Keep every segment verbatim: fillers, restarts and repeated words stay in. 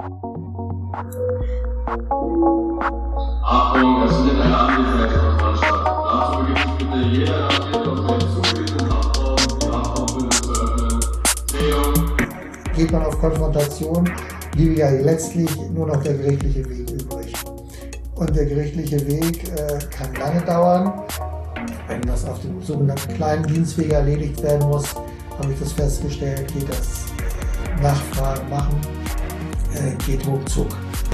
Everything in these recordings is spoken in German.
Achtung, es findet eine Anwesenheitskontrolle statt. Dazu begibt sich bitte jeder Inhaftierte aus dem zugewiesenen Haftraum, die Haftraumbündel zu öffnen. Drehung. Geht man auf Konfrontation, bliebe ja letztlich nur noch der gerichtliche Weg übrig. Und der gerichtliche Weg äh, kann lange dauern. Wenn das auf dem sogenannten kleinen Dienstweg erledigt werden muss, habe ich das festgestellt, geht das Nachfragen machen, äh, geht ruckzuck.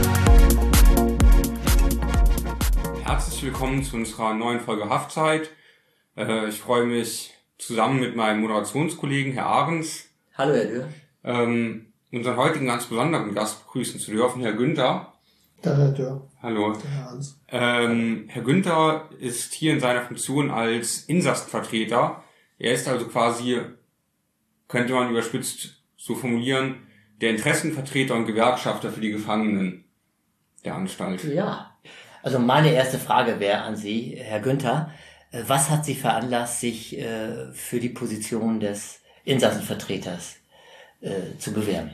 Herzlich willkommen zu unserer neuen Folge Haftzeit. Äh, ich freue mich, zusammen mit meinem Moderationskollegen Herr Ahrens, Hallo Herr Dürr. Ähm, unseren heutigen ganz besonderen Gast begrüßen zu dürfen, Herr Günther. Da, Herr Dürr. Hallo. Herr Hans. Ähm, Herr Günther ist hier in seiner Funktion als Insassenvertreter. Er ist also quasi, könnte man überspitzt so formulieren, der Interessenvertreter und Gewerkschafter für die Gefangenen der Anstalt. Ja, also meine erste Frage wäre an Sie, Herr Günther. Was hat Sie veranlasst, sich äh, für die Position des Insassenvertreters äh, zu bewerben?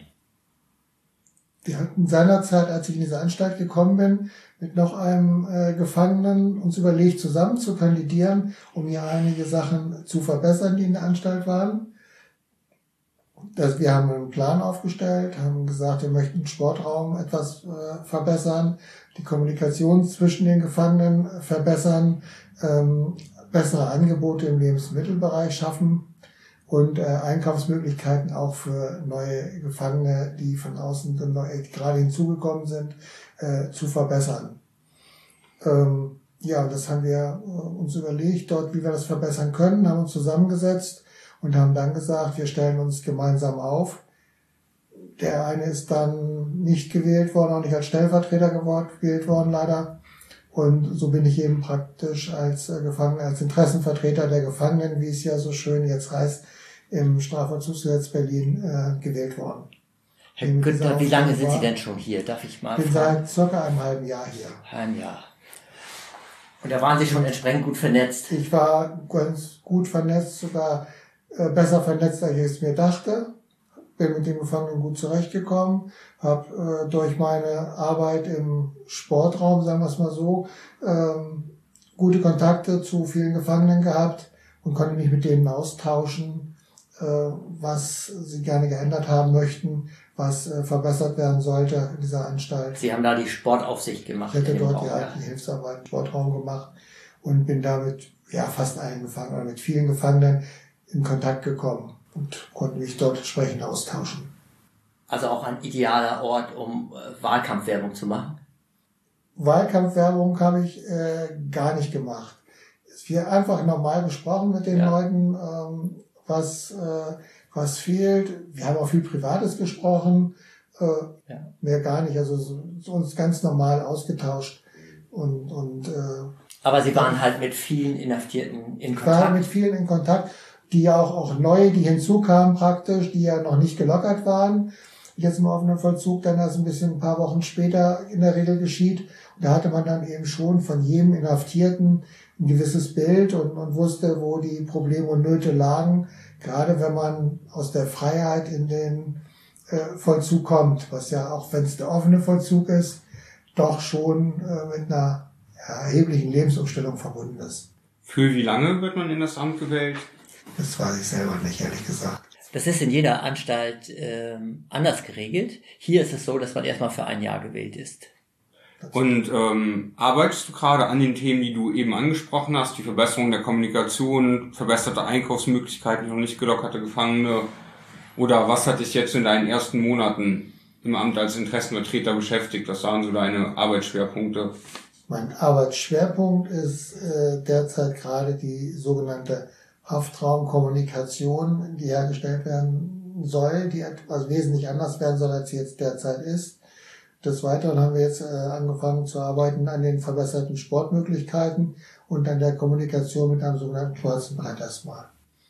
Wir hatten seinerzeit, als ich in diese Anstalt gekommen bin, mit noch einem äh, Gefangenen uns überlegt, zusammen zu kandidieren, um hier einige Sachen zu verbessern, die in der Anstalt waren. Das, wir haben einen Plan aufgestellt, haben gesagt, wir möchten den Sportraum etwas äh, verbessern, die Kommunikation zwischen den Gefangenen verbessern, ähm, bessere Angebote im Lebensmittelbereich schaffen und äh, Einkaufsmöglichkeiten auch für neue Gefangene, die von außen neu, gerade hinzugekommen sind, äh, zu verbessern. Ähm, ja, das haben wir äh, uns überlegt, dort, wie wir das verbessern können, haben uns zusammengesetzt und haben dann gesagt, wir stellen uns gemeinsam auf. Der eine ist dann nicht gewählt worden, auch nicht als Stellvertreter gewählt worden, leider. Und so bin ich eben praktisch als äh, Gefangener, als Interessenvertreter der Gefangenen, wie es ja so schön jetzt heißt, im Strafvollzugsgesetz Berlin äh, gewählt worden. Herr Günther, wie lange sind Sie denn schon hier? Darf ich mal fragen? Ich bin seit circa einem halben Jahr hier. Ein Jahr. Und da waren Sie schon entsprechend gut vernetzt? Ich war ganz gut vernetzt, sogar äh, besser vernetzt, als ich es mir dachte. Bin mit den Gefangenen gut zurechtgekommen, habe äh, durch meine Arbeit im Sportraum, sagen wir es mal so, ähm, gute Kontakte zu vielen Gefangenen gehabt und konnte mich mit denen austauschen, äh, was sie gerne geändert haben möchten, was äh, verbessert werden sollte in dieser Anstalt. Sie haben da die Sportaufsicht gemacht? Ich hätte dort Raum, ja die Hilfsarbeit im Sportraum gemacht und bin damit ja fast allen Gefangenen oder mit vielen Gefangenen in Kontakt gekommen und konnte mich dort entsprechend austauschen. Also auch ein idealer Ort, um äh, Wahlkampfwerbung zu machen? Wahlkampfwerbung habe ich äh, gar nicht gemacht. Wir einfach normal gesprochen mit den ja. Leuten, ähm, was äh, was fehlt. Wir haben auch viel Privates gesprochen, äh, ja. mehr gar nicht. Also so, so uns ganz normal ausgetauscht und und. Äh, Aber Sie waren halt mit vielen Inhaftierten in ich Kontakt. War mit vielen in Kontakt, die ja auch auch neu, die hinzukamen praktisch, die ja noch nicht gelockert waren. Jetzt im offenen Vollzug dann erst ein bisschen ein paar Wochen später in der Regel geschieht. Und da hatte man dann eben schon von jedem Inhaftierten ein gewisses Bild und, und wusste, wo die Probleme und Nöte lagen. Gerade wenn man aus der Freiheit in den äh, Vollzug kommt, was ja auch, wenn es der offene Vollzug ist, doch schon äh, mit einer ja, erheblichen Lebensumstellung verbunden ist. Für wie lange wird man in das Amt gewählt? Das weiß ich selber nicht, ehrlich gesagt. Das ist in jeder Anstalt ähm, anders geregelt. Hier ist es so, dass man erstmal für ein Jahr gewählt ist. Und ähm, arbeitest du gerade an den Themen, die du eben angesprochen hast, die Verbesserung der Kommunikation, verbesserte Einkaufsmöglichkeiten für nicht gelockerte Gefangene? Oder was hat dich jetzt in deinen ersten Monaten im Amt als Interessenvertreter beschäftigt? Was waren so deine Arbeitsschwerpunkte? Mein Arbeitsschwerpunkt ist äh, derzeit gerade die sogenannte Haftraumkommunikation, die hergestellt werden soll, die etwas wesentlich anders werden soll, als sie jetzt derzeit ist. Des Weiteren haben wir jetzt äh, angefangen zu arbeiten an den verbesserten Sportmöglichkeiten und an der Kommunikation mit einem sogenannten Kreuzbrett erstmal.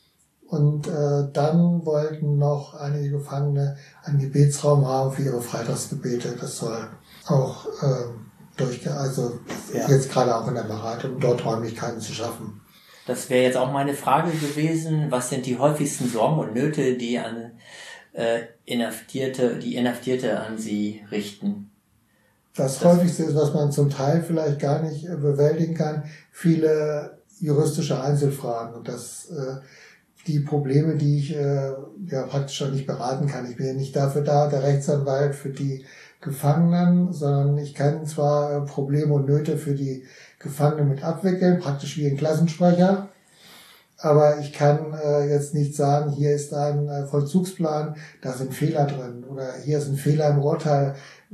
Und äh, dann wollten noch einige Gefangene einen Gebetsraum haben für ihre Freitagsgebete. Das soll auch äh, durch, also ja. jetzt gerade auch in der Beratung, dort Räumlichkeiten zu schaffen. Das wäre jetzt auch meine Frage gewesen. Was sind die häufigsten Sorgen und Nöte, die an äh, Inhaftierte, die Inhaftierte an Sie richten? Das, das häufigste ist, was man zum Teil vielleicht gar nicht äh, bewältigen kann, viele juristische Einzelfragen und das äh, die Probleme, die ich äh, ja praktisch schon nicht beraten kann. Ich bin ja nicht dafür da, der Rechtsanwalt für die Gefangenen, sondern ich kann zwar äh, Probleme und Nöte für die Gefangenen mit abwickeln, praktisch wie ein Klassensprecher, aber ich kann äh, jetzt nicht sagen, hier ist ein äh, Vollzugsplan, da sind Fehler drin oder hier ist ein Fehler im Urteil.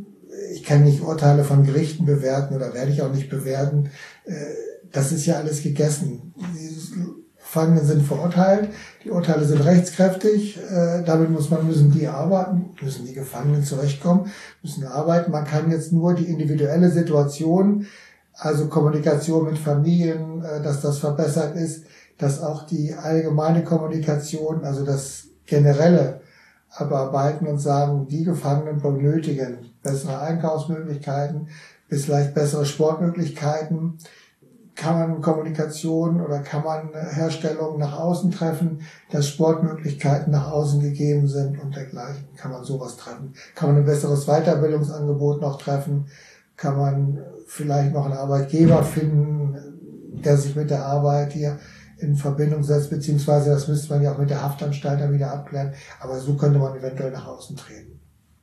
Ich kann nicht Urteile von Gerichten bewerten oder werde ich auch nicht bewerten. Äh, das ist ja alles gegessen. Die Gefangenen sind verurteilt, die Urteile sind rechtskräftig, äh, damit muss man, müssen die arbeiten, müssen die Gefangenen zurechtkommen, müssen arbeiten. Man kann jetzt nur die individuelle Situation, also Kommunikation mit Familien, äh, dass das verbessert ist, dass auch die allgemeine Kommunikation, also das generelle abarbeiten und sagen, die Gefangenen benötigen bessere Einkaufsmöglichkeiten, bis vielleicht bessere Sportmöglichkeiten. Kann man Kommunikation oder kann man Herstellung nach außen treffen, dass Sportmöglichkeiten nach außen gegeben sind und dergleichen. Kann man sowas treffen? Kann man ein besseres Weiterbildungsangebot noch treffen? Kann man vielleicht noch einen Arbeitgeber finden, der sich mit der Arbeit hier in Verbindung setzt, beziehungsweise das müsste man ja auch mit der Haftanstalt dann wieder abklären, aber so könnte man eventuell nach außen treten.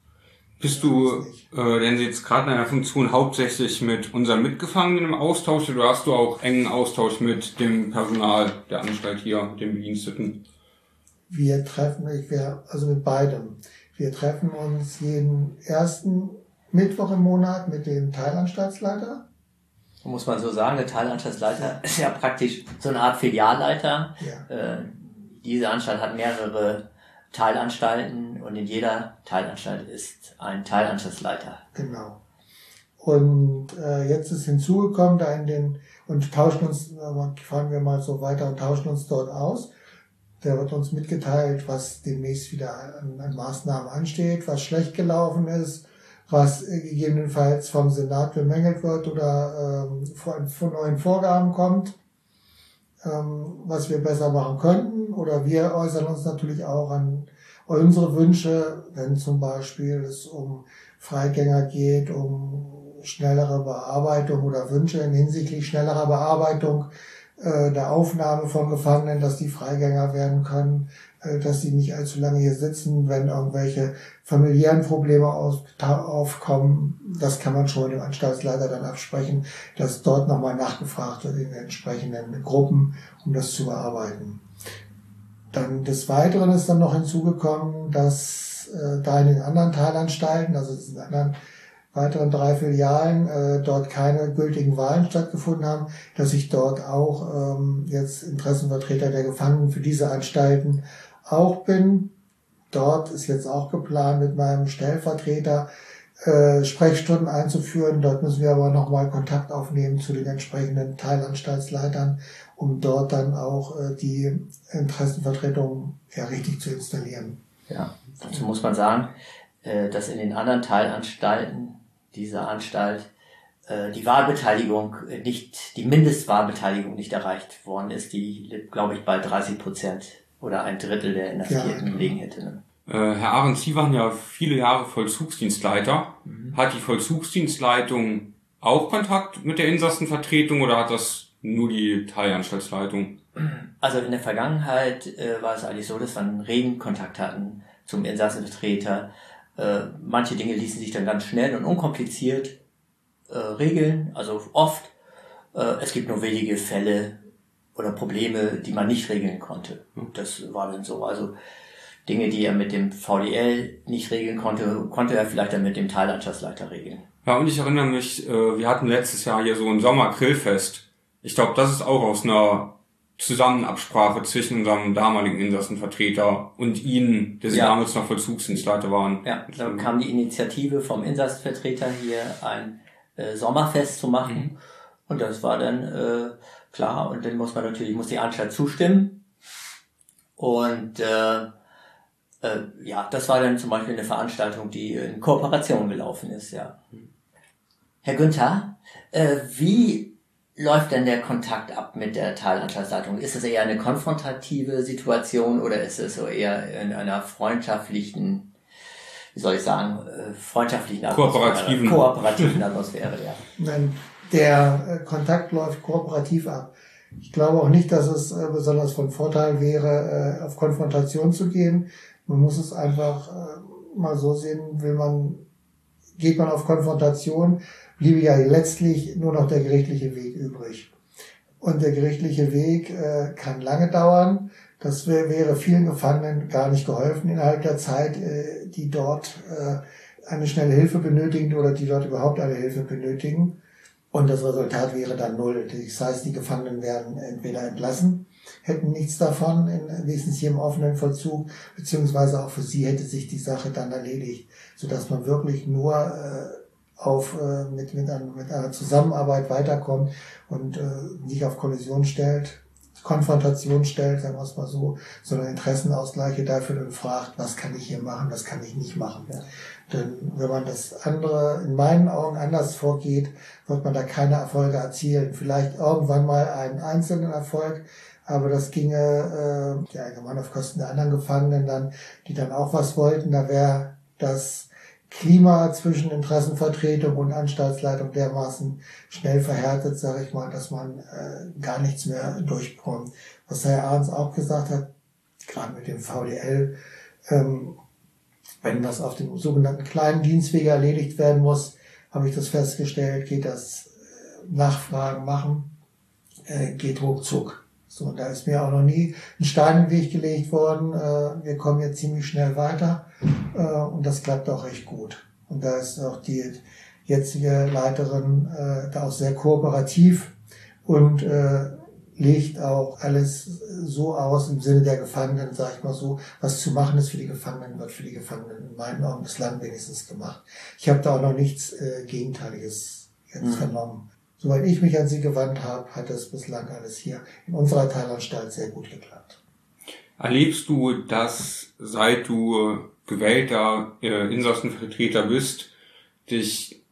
Bist du äh, denn jetzt gerade in einer Funktion hauptsächlich mit unseren Mitgefangenen im Austausch oder hast du auch engen Austausch mit dem Personal der Anstalt hier, mit den Bediensteten? Wir treffen, ich wär, also mit beidem. Wir treffen uns jeden ersten Mittwoch im Monat mit dem Teilanstaltsleiter. Muss man so sagen, der Teilanstaltsleiter ist ja praktisch so eine Art Filialleiter. Ja. Äh, diese Anstalt hat mehrere Teilanstalten und in jeder Teilanstalt ist ein Teilanstaltsleiter. Genau. Und äh, jetzt ist hinzugekommen, da in den, und tauschen uns, äh, fahren wir mal so weiter und tauschen uns dort aus. Der wird uns mitgeteilt, was demnächst wieder an, an Maßnahmen ansteht, was schlecht gelaufen ist, was äh, gegebenenfalls vom Senat bemängelt wird oder ähm, von, von neuen Vorgaben kommt, ähm, was wir besser machen könnten. Oder wir äußern uns natürlich auch an unsere Wünsche, wenn zum Beispiel es um Freigänger geht, um schnellere Bearbeitung oder Wünsche hinsichtlich schnellerer Bearbeitung äh, der Aufnahme von Gefangenen, dass die Freigänger werden können, äh, dass sie nicht allzu lange hier sitzen, wenn irgendwelche familiären Probleme auf, aufkommen. Das kann man schon mit dem Anstaltsleiter dann absprechen, dass dort nochmal nachgefragt wird in den entsprechenden Gruppen, um das zu bearbeiten. Dann des Weiteren ist dann noch hinzugekommen, dass äh, da in den anderen Teilanstalten, also in den anderen weiteren drei Filialen, äh, dort keine gültigen Wahlen stattgefunden haben, dass ich dort auch ähm, jetzt Interessenvertreter der Gefangenen für diese Anstalten auch bin. Dort ist jetzt auch geplant, mit meinem Stellvertreter äh, Sprechstunden einzuführen. Dort müssen wir aber nochmal Kontakt aufnehmen zu den entsprechenden Teilanstaltsleitern, um dort dann auch äh, die Interessenvertretung ja richtig zu installieren. Ja, dazu muss man sagen, äh, dass in den anderen Teilanstalten dieser Anstalt äh, die Wahlbeteiligung nicht, die Mindestwahlbeteiligung nicht erreicht worden ist, die, glaube ich, bei dreißig Prozent oder ein Drittel der Inhaftierten Ja. liegen hätte. Ne? Äh, Herr Ahrens, Sie waren ja viele Jahre Vollzugsdienstleiter. Mhm. Hat die Vollzugsdienstleitung auch Kontakt mit der Insassenvertretung oder hat das nur die Teilanstaltsleitung? Also in der Vergangenheit äh, war es eigentlich so, dass wir einen regen Kontakt hatten zum Insassenvertreter. Äh, manche Dinge ließen sich dann ganz schnell und unkompliziert äh, regeln, also oft. Äh, es gibt nur wenige Fälle oder Probleme, die man nicht regeln konnte. Das war dann so. Also Dinge, die er mit dem V D L nicht regeln konnte, konnte er vielleicht dann mit dem Teilanstaltsleiter regeln. Ja, und ich erinnere mich, äh, wir hatten letztes Jahr hier so ein Sommer-Grillfest. Ich glaube, das ist auch aus einer Zusammenabsprache zwischen unserem damaligen Insassenvertreter und Ihnen, der Sie Ja. damals noch Vollzugsdienstleiter waren. Ja, da kam die Initiative vom Insassenvertreter hier ein äh, Sommerfest zu machen. Mhm. Und das war dann äh, klar. Und dann muss man natürlich, muss die Anstalt zustimmen. Und äh, äh, ja, das war dann zum Beispiel eine Veranstaltung, die in Kooperation gelaufen ist, ja. Herr Günther, äh, wie läuft denn der Kontakt ab mit der Teilanstaltsleitung? Ist es eher eine konfrontative Situation oder ist es so eher in einer freundschaftlichen, wie soll ich sagen, freundschaftlichen Atmosphäre? Kooperativen. Kooperativen Atmosphäre, ja. Nein, der Kontakt läuft kooperativ ab. Ich glaube auch nicht, dass es besonders von Vorteil wäre, auf Konfrontation zu gehen. Man muss es einfach mal so sehen, will man, geht man auf Konfrontation, bliebe ja letztlich nur noch der gerichtliche Weg übrig. Und der gerichtliche Weg äh, kann lange dauern. Das wär, wäre vielen Gefangenen gar nicht geholfen innerhalb der Zeit, äh, die dort äh, eine schnelle Hilfe benötigen oder die dort überhaupt eine Hilfe benötigen. Und das Resultat wäre dann null. Das heißt, die Gefangenen werden entweder entlassen, hätten nichts davon, in, wenigstens hier im offenen Vollzug, beziehungsweise auch für sie hätte sich die Sache dann erledigt, sodass man wirklich nur äh, auf äh, mit mit, ein, mit einer Zusammenarbeit weiterkommt und äh, nicht auf Kollision stellt, Konfrontation stellt, sagen wir es mal so, sondern Interessenausgleiche dafür dann fragt, was kann ich hier machen, was kann ich nicht machen. Ja. Denn wenn man das andere in meinen Augen anders vorgeht, wird man da keine Erfolge erzielen. Vielleicht irgendwann mal einen einzelnen Erfolg, aber das ginge äh, ja allgemein auf Kosten der anderen Gefangenen dann, die dann auch was wollten. Da wäre das Klima zwischen Interessenvertretung und Anstaltsleitung dermaßen schnell verhärtet, sage ich mal, dass man äh, gar nichts mehr durchbekommt. Was Herr Arns auch gesagt hat, gerade mit dem V D L, ähm, wenn das auf dem sogenannten kleinen Dienstweg erledigt werden muss, habe ich das festgestellt, geht das äh, Nachfragen machen, äh, geht ruckzuck. So, und da ist mir auch noch nie ein Stein im Weg gelegt worden. Äh, wir kommen jetzt ziemlich schnell weiter äh, und das klappt auch recht gut. Und da ist auch die jetzige Leiterin äh, da auch sehr kooperativ und äh, legt auch alles so aus im Sinne der Gefangenen, sag ich mal so, was zu machen ist für die Gefangenen, wird für die Gefangenen in meinen Augen bislang wenigstens gemacht. Ich habe da auch noch nichts äh, Gegenteiliges jetzt mhm. vernommen. Soweit ich mich an sie gewandt habe, hat das bislang alles hier in unserer Teilanstalt sehr gut geklappt. Erlebst du, dass seit du gewählter äh, Insassenvertreter bist, dich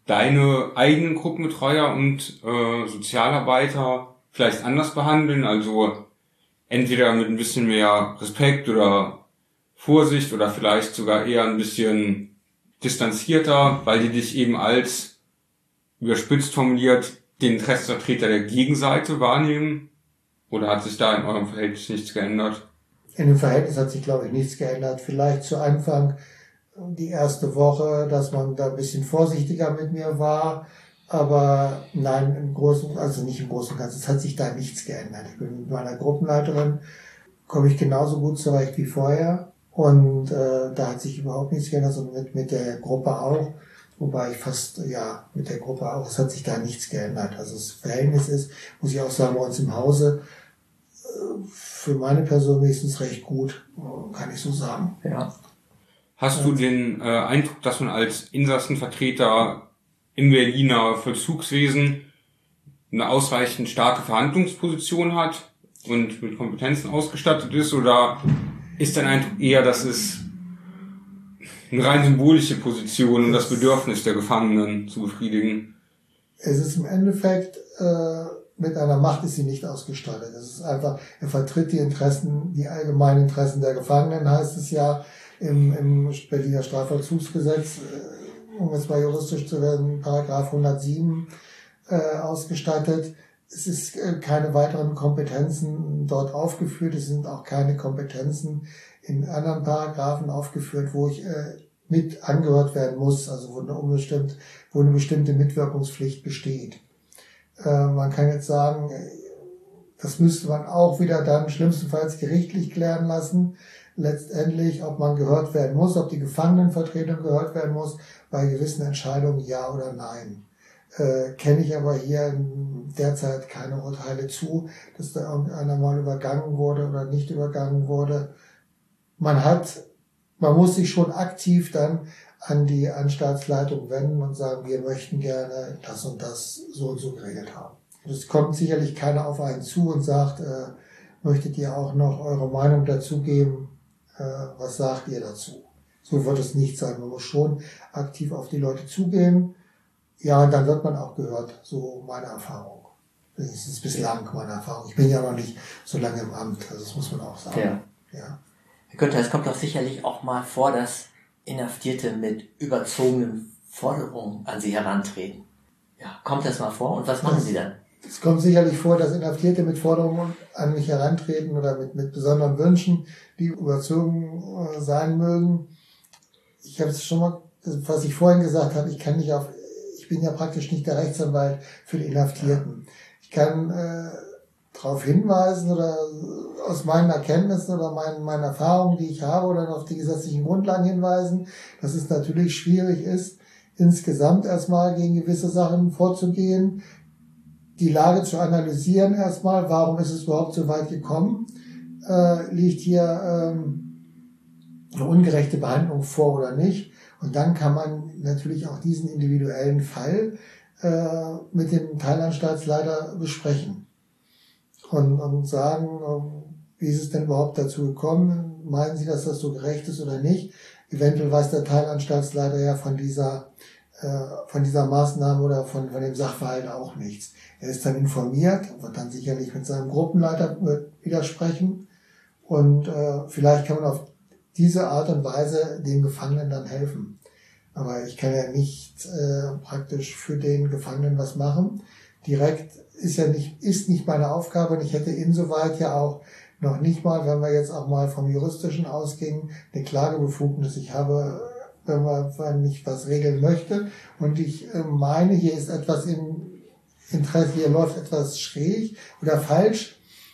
deine eigenen Gruppenbetreuer und äh, Sozialarbeiter vielleicht anders behandeln? Also entweder mit ein bisschen mehr Respekt oder Vorsicht oder vielleicht sogar eher ein bisschen distanzierter, weil die dich eben als, überspitzt formuliert, den Interessenvertreter der Gegenseite wahrnehmen? Oder hat sich da in eurem Verhältnis nichts geändert? In dem Verhältnis hat sich, glaube ich, nichts geändert. Vielleicht zu Anfang die erste Woche, dass man da ein bisschen vorsichtiger mit mir war. Aber nein, im Großen, also nicht im Großen und Ganzen, es hat sich da nichts geändert. Ich bin mit meiner Gruppenleiterin, komme ich genauso gut zurecht wie vorher. Und äh, da hat sich überhaupt nichts geändert, sondern mit, mit der Gruppe auch. Wobei ich fast, ja, mit der Gruppe auch, es hat sich da nichts geändert. Also das Verhältnis ist, muss ich auch sagen, bei uns im Hause, für meine Person wenigstens recht gut, kann ich so sagen. Ja. Hast du den äh, Eindruck, dass man als Insassenvertreter im Berliner Vollzugswesen eine ausreichend starke Verhandlungsposition hat und mit Kompetenzen ausgestattet ist? Oder ist dein Eindruck eher, dass es eine rein symbolische Position, um das Bedürfnis der Gefangenen zu befriedigen? Es ist im Endeffekt, äh, mit einer Macht ist sie nicht ausgestattet. Es ist einfach, er vertritt die Interessen, die allgemeinen Interessen der Gefangenen, heißt es ja im, im Berliner Strafvollzugsgesetz, äh, um jetzt mal juristisch zu werden, Paragraph hundertsieben äh, ausgestattet. Es ist äh, keine weiteren Kompetenzen dort aufgeführt. Es sind auch keine Kompetenzen in anderen Paragraphen aufgeführt, wo ich äh, mit angehört werden muss, also wo eine unbestimmt, wo eine bestimmte Mitwirkungspflicht besteht. Äh, man kann jetzt sagen, das müsste man auch wieder dann schlimmstenfalls gerichtlich klären lassen. Letztendlich, ob man gehört werden muss, ob die Gefangenenvertretung gehört werden muss, bei gewissen Entscheidungen ja oder nein. Äh, kenne ich aber hier derzeit keine Urteile zu, dass da irgendeiner mal übergangen wurde oder nicht übergangen wurde. Man hat, man muss sich schon aktiv dann an die Anstaltsleitung wenden und sagen, wir möchten gerne das und das so und so geregelt haben. Es kommt sicherlich keiner auf einen zu und sagt, äh, möchtet ihr auch noch eure Meinung dazu geben? Äh, was sagt ihr dazu? So wird es nicht sein. Man muss schon aktiv auf die Leute zugehen. Ja, und dann wird man auch gehört. So meine Erfahrung. Das ist bislang meine Erfahrung. Ich bin ja noch nicht so lange im Amt, also das muss man auch sagen. Ja. Ja. Herr Günther, es kommt doch sicherlich auch mal vor, dass Inhaftierte mit überzogenen Forderungen an Sie herantreten. Ja, kommt das mal vor und was machen das, Sie dann? Es kommt sicherlich vor, dass Inhaftierte mit Forderungen an mich herantreten oder mit, mit besonderen Wünschen, die überzogen äh, sein mögen. Ich habe es schon mal, was ich vorhin gesagt habe, ich kann nicht auf, ich bin ja praktisch nicht der Rechtsanwalt für die Inhaftierten. Ich kann äh, darauf hinweisen oder aus meinen Erkenntnissen oder meinen, meinen Erfahrungen, die ich habe, oder auf die gesetzlichen Grundlagen hinweisen, dass es natürlich schwierig ist, insgesamt erstmal gegen gewisse Sachen vorzugehen, die Lage zu analysieren erstmal, warum ist es überhaupt so weit gekommen, äh, liegt hier ähm, eine ungerechte Behandlung vor oder nicht. Und dann kann man natürlich auch diesen individuellen Fall äh, mit dem Teilanstaltsleiter besprechen und, und sagen, wie ist es denn überhaupt dazu gekommen? Meinen Sie, dass das so gerecht ist oder nicht? Eventuell weiß der Teilanstaltsleiter ja von dieser äh, von dieser Maßnahme oder von, von dem Sachverhalt auch nichts. Er ist dann informiert, wird dann sicherlich mit seinem Gruppenleiter widersprechen und äh, vielleicht kann man auf diese Art und Weise dem Gefangenen dann helfen. Aber ich kann ja nicht äh, praktisch für den Gefangenen was machen. Direkt ist ja nicht, ist nicht meine Aufgabe und ich hätte insoweit ja auch noch nicht mal, wenn wir jetzt auch mal vom Juristischen ausgehen, eine Klagebefugnis. Ich habe, wenn man, wenn ich was regeln möchte und ich äh, meine, hier ist etwas im Interesse, hier läuft etwas schräg oder falsch,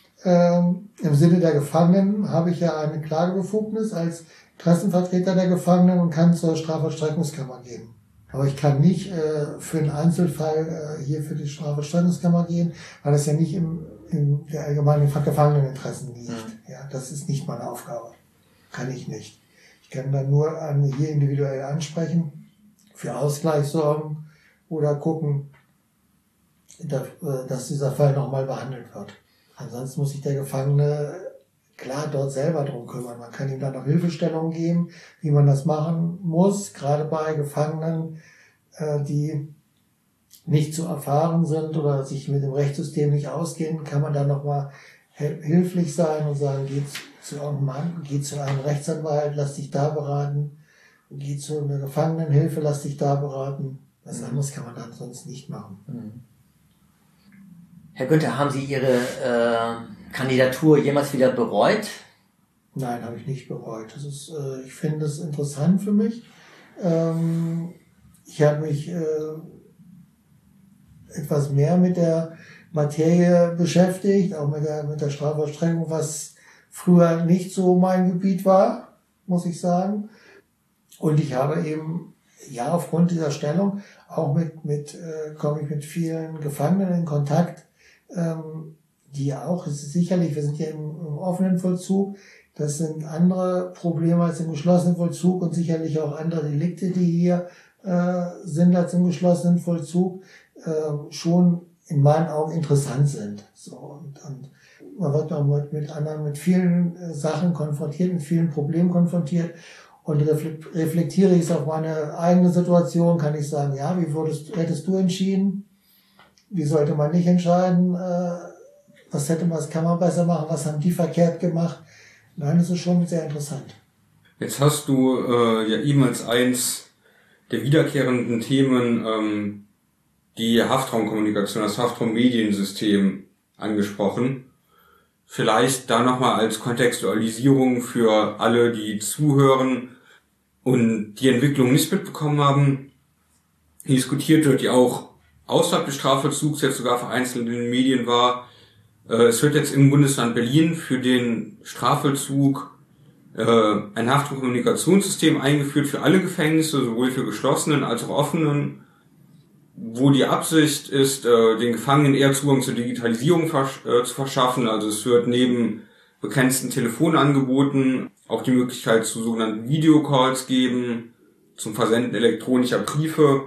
ähm, im Sinne der Gefangenen habe ich ja eine Klagebefugnis als Interessenvertreter der Gefangenen und kann zur Strafvollstreckungskammer gehen. Aber ich kann nicht äh, für einen Einzelfall äh, hier für die Strafvollstreckungskammer gehen, weil das ja nicht im, in der allgemeinen Gefangeneninteressen liegt. Ja, das ist nicht meine Aufgabe. Kann ich nicht. Ich kann dann nur an, hier individuell ansprechen, für Ausgleich sorgen oder gucken, dass dieser Fall nochmal behandelt wird. Ansonsten muss sich der Gefangene klar dort selber drum kümmern. Man kann ihm dann noch Hilfestellungen geben, wie man das machen muss, gerade bei Gefangenen, die nicht zu erfahren sind oder sich mit dem Rechtssystem nicht auskennen, kann man dann nochmal hilflich sein und sagen, geh zu irgendeinem Mann, geh zu einem Rechtsanwalt, lass dich da beraten, geh zu einer Gefangenenhilfe, lass dich da beraten. Was anderes kann man dann sonst nicht machen. Mhm. Herr Günther, haben Sie Ihre äh, Kandidatur jemals wieder bereut? Nein, habe ich nicht bereut. Das ist, äh, ich finde es interessant für mich. Ähm, ich habe mich äh, etwas mehr mit der Materie beschäftigt, auch mit der, mit der Strafvollstreckung, was früher nicht so mein Gebiet war, muss ich sagen. Und ich habe eben, ja, aufgrund dieser Stellung auch mit, mit äh, komme ich mit vielen Gefangenen in Kontakt, ähm, die auch, es ist sicherlich, wir sind hier im, im offenen Vollzug, das sind andere Probleme als im geschlossenen Vollzug und sicherlich auch andere Delikte, die hier äh, sind als im geschlossenen Vollzug, äh, schon in meinen Augen interessant sind. So, und, und man wird auch mit, mit anderen, mit vielen äh, Sachen konfrontiert, mit vielen Problemen konfrontiert. Und reflektiere ich es auf meine eigene Situation, kann ich sagen, ja, wie würdest, hättest du entschieden? Wie sollte man nicht entscheiden? Äh, was hätte man, was kann man besser machen? Was haben die verkehrt gemacht? Nein, das ist schon sehr interessant. Jetzt hast du äh, ja eben als eins der wiederkehrenden Themen ähm, die Haftraumkommunikation, das Haftraummediensystem angesprochen. Vielleicht da nochmal als Kontextualisierung für alle, die zuhören und die Entwicklung nicht mitbekommen haben. Diskutiert wird, die auch außerhalb des Strafvollzugs jetzt sogar vereinzelt in den Medien war. Es wird jetzt im Bundesland Berlin für den Strafvollzug ein Haftraumkommunikationssystem eingeführt für alle Gefängnisse, sowohl für geschlossenen als auch offenen, wo die Absicht ist, den Gefangenen eher Zugang zur Digitalisierung zu verschaffen. Also es wird neben begrenzten Telefonangeboten auch die Möglichkeit zu sogenannten Videocalls geben, zum Versenden elektronischer Briefe.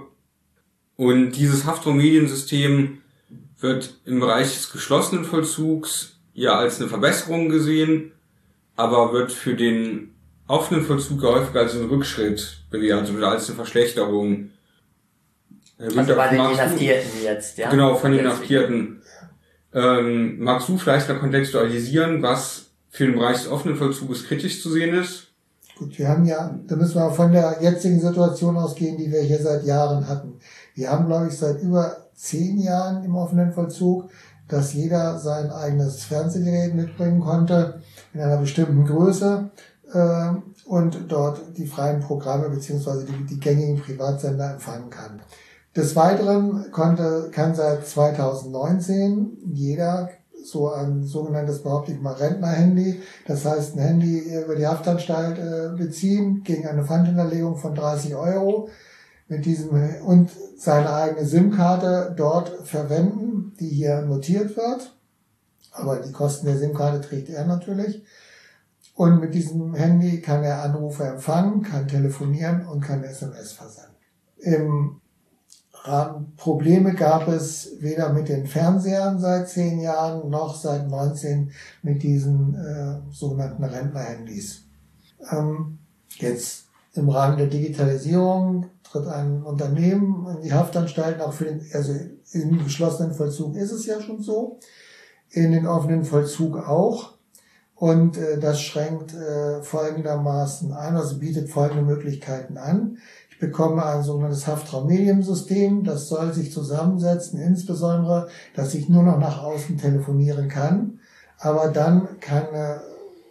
Und dieses Haftraummediensystem wird im Bereich des geschlossenen Vollzugs ja als eine Verbesserung gesehen, aber wird für den offenen Vollzug häufig als ein Rückschritt bewertet oder als eine Verschlechterung. Also bei den Inhaftierten jetzt, ja? Genau, von den Inhaftierten. Ähm, magst du vielleicht mal kontextualisieren, was für den Bereich des offenen Vollzuges kritisch zu sehen ist? Gut, wir haben ja, da müssen wir von der jetzigen Situation ausgehen, die wir hier seit Jahren hatten. Wir haben, glaube ich, seit über zehn Jahren im offenen Vollzug, dass jeder sein eigenes Fernsehgerät mitbringen konnte, in einer bestimmten Größe, äh, und dort die freien Programme beziehungsweise die, die gängigen Privatsender empfangen kann. Des Weiteren konnte, kann seit zweitausendneunzehn jeder so ein sogenanntes, behaupte ich mal, Rentner-Handy, das heißt ein Handy über die Haftanstalt äh, beziehen, gegen eine Pfandhinterlegung von dreißig Euro, mit diesem und seine eigene SIM-Karte dort verwenden, die hier notiert wird. Aber die Kosten der SIM-Karte trägt er natürlich. Und mit diesem Handy kann er Anrufe empfangen, kann telefonieren und kann S M S versenden. Im Rahmen Probleme gab es weder mit den Fernsehern seit zehn Jahren noch seit neunzehn mit diesen äh, sogenannten Rentner-Handys. Ähm, jetzt im Rahmen der Digitalisierung tritt ein Unternehmen in die Haftanstalten, auch für den, also im geschlossenen Vollzug ist es ja schon so, in den offenen Vollzug auch. Und äh, das schränkt äh, folgendermaßen ein, also bietet folgende Möglichkeiten an. Ich bekomme ein sogenanntes Haftraummediensystem, das soll sich zusammensetzen, insbesondere, dass ich nur noch nach außen telefonieren kann, aber dann keine,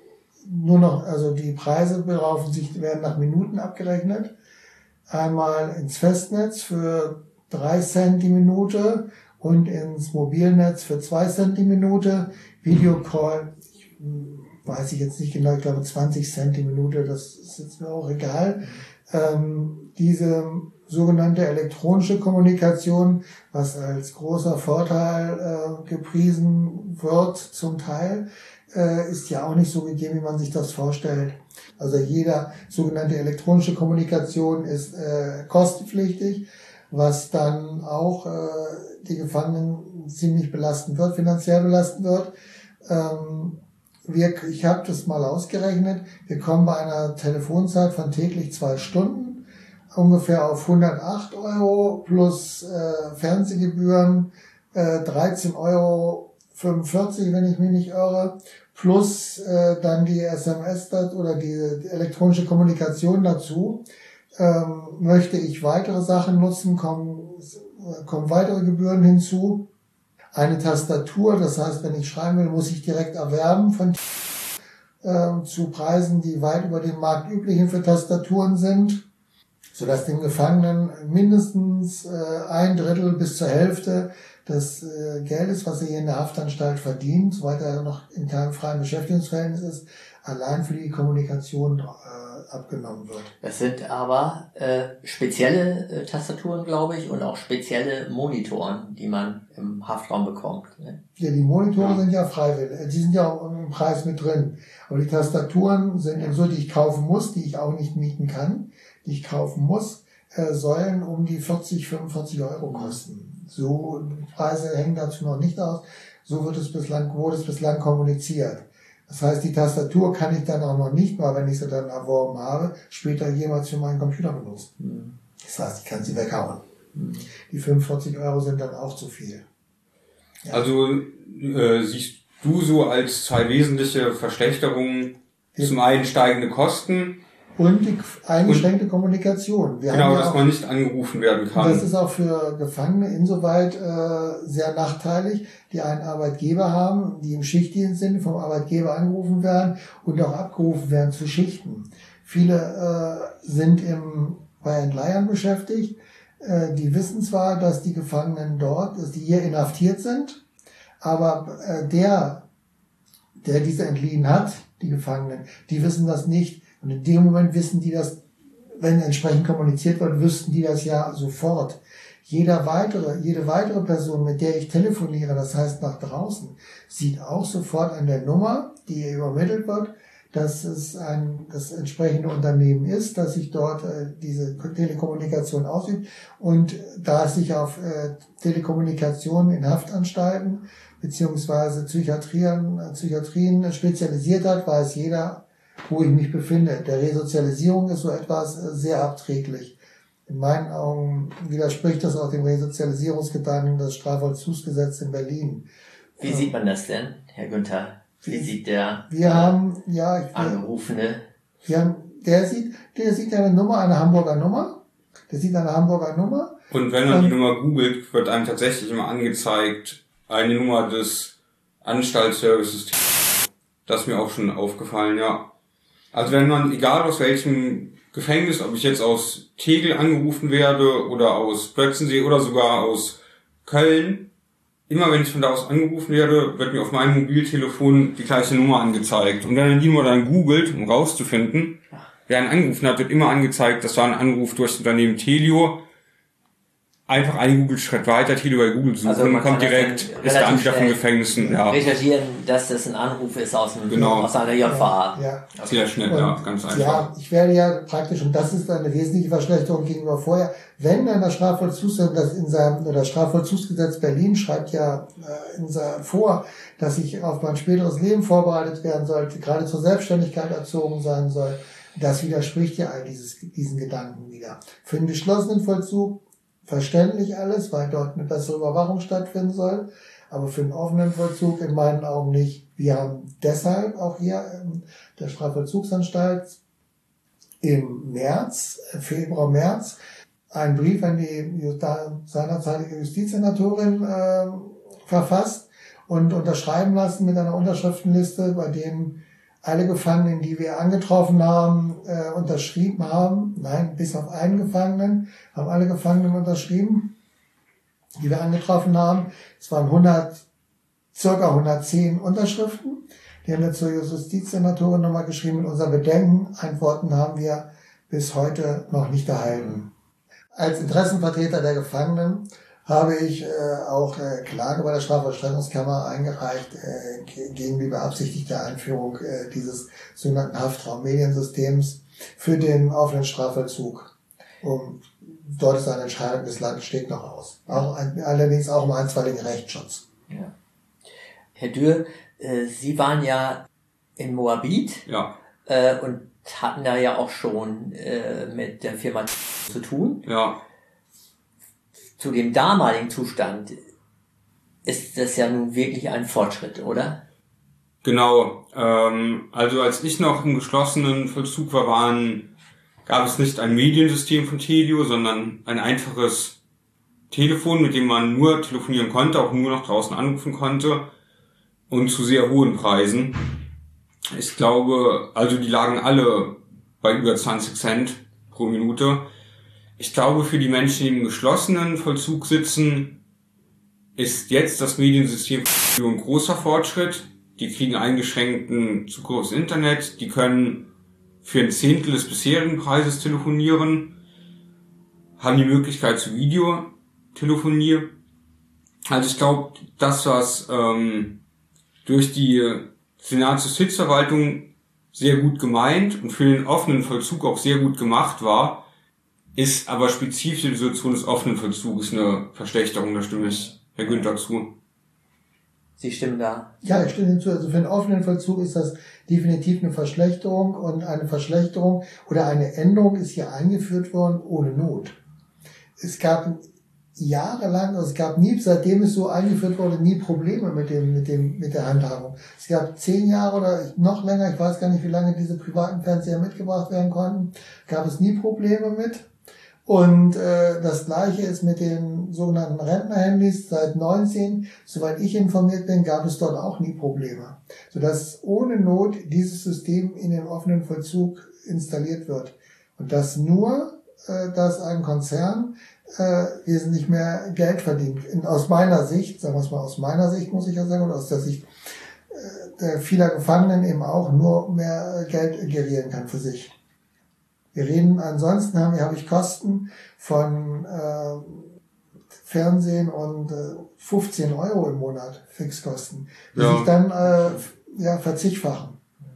nur noch, also die Preise beraufen sich, werden nach Minuten abgerechnet. Einmal ins Festnetz für drei Cent die Minute und ins Mobilnetz für zwei Cent die Minute. Videocall, ich, weiß ich jetzt nicht genau, ich glaube zwanzig Cent die Minute, das ist jetzt mir auch egal. Ähm, diese sogenannte elektronische Kommunikation, was als großer Vorteil äh, gepriesen wird zum Teil, äh, ist ja auch nicht so gegeben, wie man sich das vorstellt. Also jeder sogenannte elektronische Kommunikation ist äh, kostenpflichtig, was dann auch äh, die Gefangenen ziemlich belasten wird, finanziell belasten wird. Ähm, wir, ich habe das mal ausgerechnet, wir kommen bei einer Telefonzeit von täglich zwei Stunden ungefähr auf hundertacht Euro plus äh, Fernsehgebühren äh, dreizehn Euro fünfundvierzig, wenn ich mich nicht irre, plus äh, dann die S M S oder die, die elektronische Kommunikation dazu. Ähm, möchte ich weitere Sachen nutzen, kommen, kommen weitere Gebühren hinzu. Eine Tastatur, das heißt, wenn ich schreiben will, muss ich direkt erwerben von äh, zu Preisen, die weit über den marktüblichen für Tastaturen sind, sodass dem Gefangenen mindestens äh, ein Drittel bis zur Hälfte des äh, Geldes, was er hier in der Haftanstalt verdient, soweit er noch in keinem freien Beschäftigungsverhältnis ist, allein für die Kommunikation äh, abgenommen wird. Das sind aber äh, spezielle äh, Tastaturen, glaube ich, und auch spezielle Monitoren, die man im Haftraum bekommt. Ne? Ja, die Monitore ja. sind ja freiwillig, die sind ja auch im Preis mit drin. Aber die Tastaturen sind ja. so, die ich kaufen muss, die ich auch nicht mieten kann, die ich kaufen muss, äh, sollen um die vierzig, fünfundvierzig Euro kosten. So, die Preise hängen dazu noch nicht aus. So wird es bislang, wurde es bislang kommuniziert. Das heißt, die Tastatur kann ich dann auch noch nicht mal, wenn ich sie dann erworben habe, später jemals für meinen Computer benutzen. Das heißt, ich kann sie weghauen. Die fünfundvierzig Euro sind dann auch zu viel. Ja. Also äh, siehst du so als zwei wesentliche Verschlechterungen, die zum einen steigende Kosten und die eingeschränkte und Kommunikation. Wir genau, ja dass auch, man nicht angerufen werden kann. Das ist auch für Gefangene insoweit äh, sehr nachteilig, die einen Arbeitgeber haben, die im Schichtdienst sind, vom Arbeitgeber angerufen werden und auch abgerufen werden zu Schichten. Viele äh, sind im, bei Entleihern beschäftigt. Äh, die wissen zwar, dass die Gefangenen dort, dass die hier inhaftiert sind, aber äh, der, der diese entliehen hat, die Gefangenen, die wissen das nicht. Und in dem Moment wissen die das, wenn entsprechend kommuniziert wird, wüssten die das ja sofort. Jeder weitere, jede weitere Person, mit der ich telefoniere, das heißt nach draußen, sieht auch sofort an der Nummer, die ihr übermittelt wird, dass es ein, das entsprechende Unternehmen ist, dass sich dort äh, diese Telekommunikation ausübt. Und da es sich auf äh, Telekommunikation in Haftanstalten beziehungsweise Psychiatrien, äh, Psychiatrien spezialisiert hat, weiß jeder, wo ich mich befinde. Der Resozialisierung ist so etwas sehr abträglich. In meinen Augen widerspricht das auch dem Resozialisierungsgedanken des Strafvollzugsgesetzes in Berlin, Wie sieht man das denn, Herr Günther? Wie sieht der wir haben, ja, ich, Angerufene? Wir haben, der sieht, der sieht eine Nummer, eine Hamburger Nummer. Der sieht eine Hamburger Nummer. Und wenn man die Nummer googelt, wird einem tatsächlich immer angezeigt, eine Nummer des Anstaltsservices. Das ist mir auch schon aufgefallen, ja. Also wenn man, egal aus welchem Gefängnis, ob ich jetzt aus Tegel angerufen werde oder aus Plötzensee oder sogar aus Köln, immer wenn ich von da aus angerufen werde, wird mir auf meinem Mobiltelefon die gleiche Nummer angezeigt. Und wenn man die Nummer dann googelt, um rauszufinden, wer einen angerufen hat, wird immer angezeigt, das war ein Anruf durch das Unternehmen Telio. Einfach einen Google-Schritt weiter, Telio bei Google suchen, Also man und kommt kann direkt, das ist der Anbieter von schnell Gefängnissen, ja. recherchieren, dass das ein Anruf ist aus, dem, Genau. aus einer J V A. Ja. Sehr schnell, Und, ja, ganz einfach. Ja, ich werde ja praktisch, und das ist eine wesentliche Verschlechterung gegenüber vorher, wenn dann das Strafvollzugsgesetz, das in seinem, oder das Strafvollzugsgesetz Berlin schreibt ja äh, in seinem vor, dass ich auf mein späteres Leben vorbereitet werden sollte, gerade zur Selbstständigkeit erzogen sein soll. Das widerspricht ja all dieses, diesen Gedanken wieder. Für den geschlossenen Vollzug verständlich alles, weil dort eine bessere Überwachung stattfinden soll, aber für den offenen Vollzug in meinen Augen nicht. Wir haben deshalb auch hier in der Strafvollzugsanstalt im März, Februar, März, einen Brief an die seinerzeitige Justizsenatorin äh, verfasst und unterschreiben lassen mit einer Unterschriftenliste, bei denen alle Gefangenen, die wir angetroffen haben, äh, unterschrieben haben. Nein, bis auf einen Gefangenen haben alle Gefangenen unterschrieben, die wir angetroffen haben. Es waren hundert, circa hundertzehn Unterschriften. Die haben wir zur Justizsenatorin nochmal geschrieben mit unseren Bedenken. Antworten haben wir bis heute noch nicht erhalten. Als Interessenvertreter der Gefangenen habe ich äh, auch äh, Klage bei der Strafvollstreckungskammer eingereicht äh, ge- gegen die beabsichtigte Einführung äh, dieses sogenannten Haftraum-Mediensystems für den offenen Strafvollzug. Und dort ist eine Entscheidung des Landes, steht noch aus. Auch ein, allerdings auch im einstweiligen Rechtsschutz. Ja. Herr Dürr, äh, Sie waren ja in Moabit Ja, äh, und hatten da ja auch schon äh, mit der Firma zu tun. ja. Zu dem damaligen Zustand ist das ja nun wirklich ein Fortschritt, oder? Genau. Ähm, also als ich noch im geschlossenen Vollzug war, waren, gab es nicht ein Mediensystem von Telio, sondern ein einfaches Telefon, mit dem man nur telefonieren konnte, auch nur nach draußen anrufen konnte und zu sehr hohen Preisen. Ich glaube, also die lagen alle bei über zwanzig Cent pro Minute. Ich glaube, für die Menschen, die im geschlossenen Vollzug sitzen, ist jetzt das Mediensystem ein großer Fortschritt. Die kriegen eingeschränkten Zugriff aufs Internet, die können für ein Zehntel des bisherigen Preises telefonieren, haben die Möglichkeit zu Videotelefonie. Also ich glaube, das, was ähm, durch die Senatsjustizverwaltung sehr gut gemeint und für den offenen Vollzug auch sehr gut gemacht war, ist aber spezifisch die Situation des offenen Vollzuges eine Verschlechterung, da stimme ich Herr Günther zu. Sie stimmen da. Ja, ich stimme hinzu. Also für den offenen Vollzug ist das definitiv eine Verschlechterung, und eine Verschlechterung oder eine Änderung ist hier eingeführt worden ohne Not. Es gab jahrelang, also es gab nie, seitdem es so eingeführt wurde, nie Probleme mit dem, mit dem, mit der Handhabung. Es gab zehn Jahre oder noch länger, ich weiß gar nicht, wie lange diese privaten Fernseher mitgebracht werden konnten, gab es nie Probleme mit. Und äh, das Gleiche ist mit den sogenannten Rentnerhandys seit neunzehn. Soweit ich informiert bin, gab es dort auch nie Probleme. Sodass ohne Not dieses System in den offenen Vollzug installiert wird. Und das nur, äh, dass ein Konzern äh, wesentlich mehr Geld verdient. In, aus meiner Sicht, sagen wir es mal aus meiner Sicht, muss ich ja sagen, oder aus der Sicht äh, der vieler Gefangenen eben auch nur mehr Geld gerieren kann für sich. Wir reden, ansonsten habe hab ich Kosten von äh, Fernsehen und äh, fünfzehn Euro im Monat, Fixkosten, die Ja. sich dann äh, ja, verzigfachen.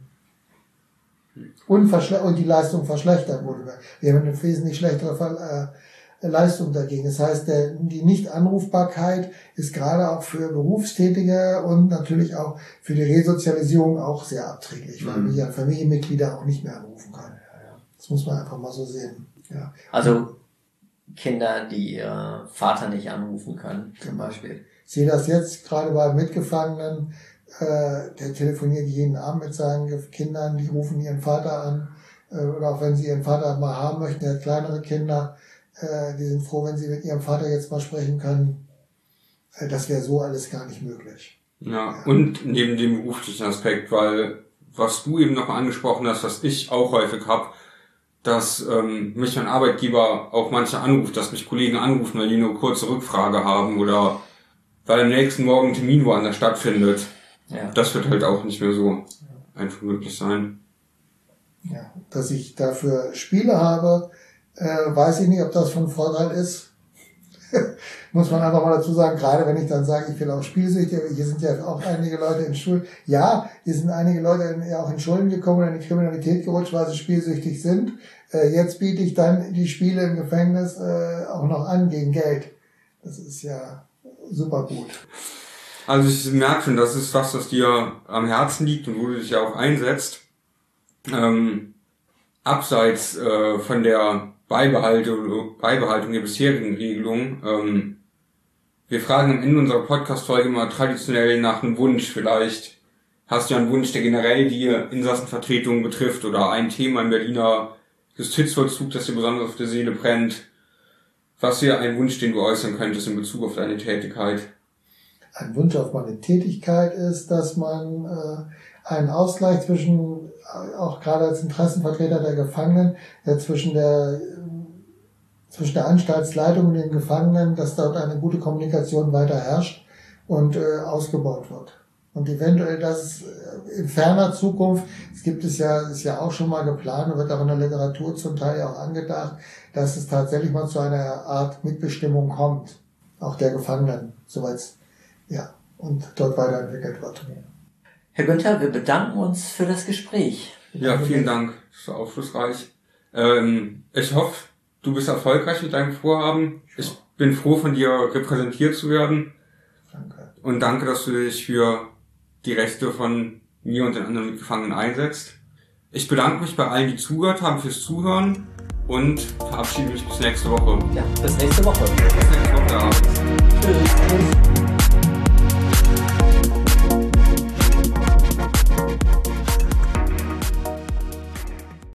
Und, verschle- und die Leistung verschlechtert wurde. Wir haben eine wesentlich schlechtere Ver- äh, Leistung dagegen. Das heißt, der, die Nichtanrufbarkeit ist gerade auch für Berufstätige und natürlich auch für die Resozialisierung auch sehr abträglich, weil Mhm. wir ja Familienmitglieder auch nicht mehr anrufen können. Das muss man einfach mal so sehen. Ja. Also Kinder, die ihren Vater nicht anrufen können, zum Beispiel. Ich sehe das jetzt gerade bei Mitgefangenen, äh, der telefoniert jeden Abend mit seinen Kindern, die rufen ihren Vater an, äh, oder auch wenn sie ihren Vater mal haben möchten, der hat kleinere Kinder, äh, die sind froh, wenn sie mit ihrem Vater jetzt mal sprechen können. Äh, das wäre so alles gar nicht möglich. Ja, Ja. und neben dem beruflichen Aspekt, weil was du eben noch angesprochen hast, was ich auch häufig habe, dass ähm, mich mein Arbeitgeber auch manche anruft, dass mich Kollegen anrufen, weil die nur kurze Rückfrage haben oder weil am nächsten Morgen ein Termin woanders stattfindet. Ja. Das wird halt auch nicht mehr so einfach möglich sein. Ja, dass ich dafür Spiele habe, äh, weiß ich nicht, ob das von Vorteil ist. Muss man einfach mal dazu sagen, gerade wenn ich dann sage, ich will auch spielsüchtig, hier sind ja auch einige Leute in Schulden. Ja, hier sind einige Leute in, ja auch in Schulden gekommen oder in die Kriminalität gerutscht, weil sie spielsüchtig sind. Äh, jetzt biete ich dann die Spiele im Gefängnis äh, auch noch an gegen Geld. Das ist ja super gut. Also ich merke schon, das ist was, das dir am Herzen liegt und wo du dich ja auch einsetzt. Ähm, abseits äh, von der Beibehaltung, Beibehaltung der bisherigen Regelung. Ähm, wir fragen am Ende unserer Podcast-Folge immer traditionell nach einem Wunsch. Vielleicht hast du einen Wunsch, der generell die Insassenvertretung betrifft oder ein Thema im Berliner Justizvollzug, das dir besonders auf der Seele brennt. Was wäre ein Wunsch, den du äußern könntest in Bezug auf deine Tätigkeit? Ein Wunsch auf meine Tätigkeit ist, dass man äh, einen Ausgleich zwischen, auch gerade als Interessenvertreter der Gefangenen, ja, zwischen der zwischen der Anstaltsleitung und den Gefangenen, dass dort eine gute Kommunikation weiter herrscht und äh, ausgebaut wird. Und eventuell, dass äh, in ferner Zukunft, es gibt es ja, ist ja auch schon mal geplant und wird auch in der Literatur zum Teil ja auch angedacht, dass es tatsächlich mal zu einer Art Mitbestimmung kommt, auch der Gefangenen, soweit ja, und dort weiterentwickelt wird. Herr Günther, wir bedanken uns für das Gespräch. Ja, vielen Dank. Das war aufschlussreich. Ähm, ich hoffe, du bist erfolgreich mit deinem Vorhaben. Ich bin froh, von dir repräsentiert zu werden. Danke. Und danke, dass du dich für die Rechte von mir und den anderen Mitgefangenen einsetzt. Ich bedanke mich bei allen, die zugehört haben, fürs Zuhören und verabschiede mich bis nächste Woche. Ja, bis nächste Woche. Bis nächste Woche abends. Tschüss.